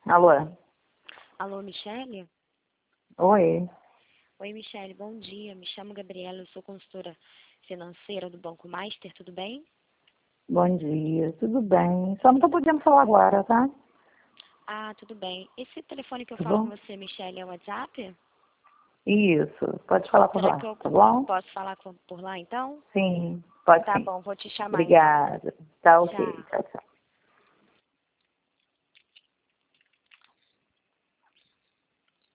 Alô? Alô, Michele? Oi. Oi, Michele, bom dia. Me chamo Gabriela, eu sou consultora financeira do Banco Master, tudo bem? Bom dia. Tudo bem? Só não tô podendo falar agora, tá? Ah, tudo bem. Esse telefone que eu Tá falo com bom? você, Michele, é o WhatsApp? Isso. Pode falar por Será lá, que eu tá bom? posso falar por lá, então? Sim. Pode Tá sim. bom, vou te chamar, então. Obrigada. Tá ok. Tchau. Tchau, tchau.